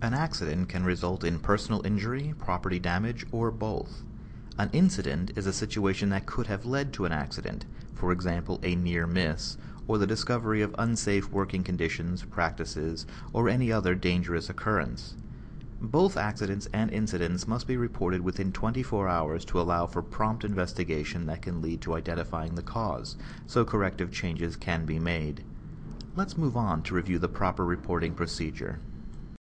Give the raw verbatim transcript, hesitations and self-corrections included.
An accident can result in personal injury, property damage, or both. An incident is a situation that could have led to an accident, for example a near miss, or the discovery of unsafe working conditions, practices, or any other dangerous occurrence. Both accidents and incidents must be reported within twenty-four hours to allow for prompt investigation that can lead to identifying the cause, so corrective changes can be made. Let's move on to review the proper reporting procedure.